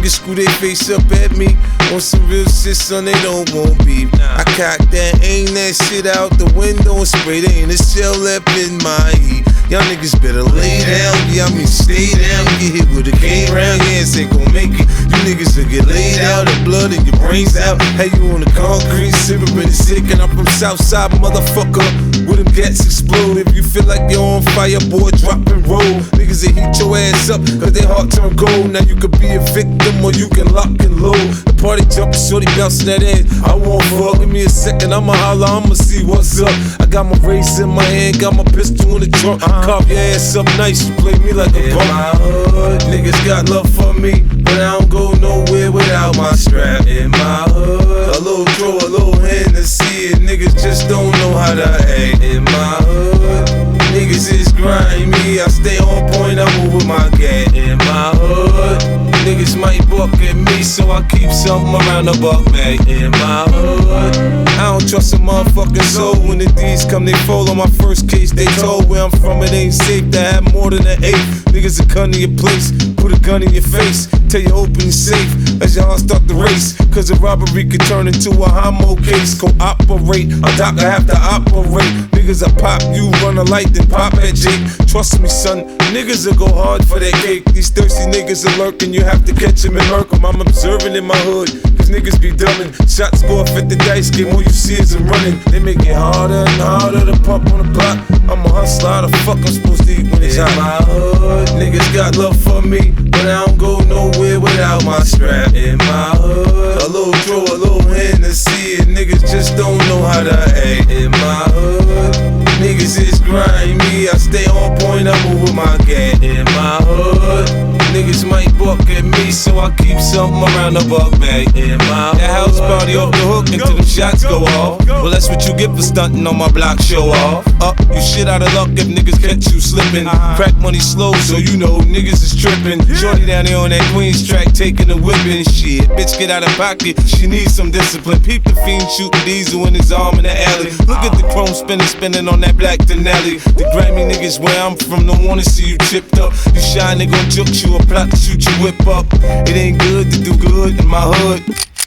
Niggas screw their face up at me. On some real shit, son, they don't want beef. I cock that, aim that shit out the window and spray. There ain't a shell left in my heat. Y'all niggas better lay down, yeah, I mean stay down. Get hit with a cane round, yeah, ain't gon' make it. You niggas will get laid out, the blood in your brains out. Hey, you on the concrete, sippin' sick, and I'm from Southside, motherfucker. With them gats explode. If you feel like you're on fire, boy, drop and roll. Niggas that heat your ass up, cause they heart turn cold. Now you could be a victim or you can lock and load. The party jumpin', shorty bouncing that ass. I won't fuck, give me a second, I'ma holler, I'ma see what's up. I got my race in my hand, got my pistol in the trunk. Carve your ass up nice, you play me like a punk. In my hood, niggas got love for me, but I don't go nowhere without my strap. In my hood, a little throw, a little Hennessy, and niggas just don't know how to act. In my hood, niggas is grimy, I stay on point, I move with my gat. In my hood, niggas might buck at me, so I keep something around the buck bag. In my hood, I don't trust a motherfucking soul. When the D's come, they fall on my first case. They told where I'm from, it ain't safe to have more than an eighth. Niggas will come to your place, put a gun in your face, tell you open your safe as your heart start the race. Cause a robbery could turn into a homo case. Cooperate, a doctor have to operate. Niggas will pop you, run a light, then pop at Jake. Trust me, son, niggas will go hard for that cake. These thirsty niggas are lurking, you have to catch them and murk them. I'm observing in my hood, cause niggas be dumbing. Shots go off at the dice game, all you see is them running. They make it harder and harder to pump on the block. I'm a hustler, how the fuck I'm supposed to eat when it's hot? In my hood, niggas got love for me, but I don't go nowhere without my strap. In my hood, a little throw, a little Hennessy, and niggas just don't know how to act. In my hood, niggas is grimy, I stay on point, I move with my gat. In my hood, niggas might buck at me, so I keep something around the buck bag. In my hood, that house party off the hook until them shots go off. Well, that's what you get for stunting on my block, show off. Up, you shit out of luck if niggas catch you slipping. Crack money slow, so you know niggas is tripping. Shorty down there on that Queens track, taking the whipping. Shit, bitch get out of pocket, she needs some discipline. Peep the fiend shooting diesel in his arm in the alley. Look at the chrome spinning on that black Denali. The grimy niggas where I'm from don't wanna see you chipped up. You shy, they gon' juke you, a plot to shoot you whip up. It ain't good to do good in my hood.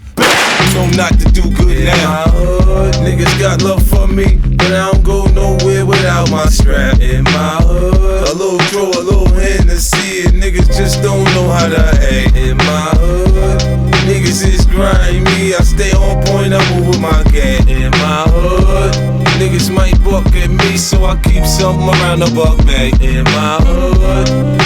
You know not to do good now. In my hood, niggas got love for me, but I don't go nowhere without my strap. In my hood, a little throw, a little Hennessy, and niggas just don't know how to act. In my hood, niggas is grimy, I stay on point, I move with my gat. In my hood, niggas might buck at me, so I keep something around the buck bag. In my hood.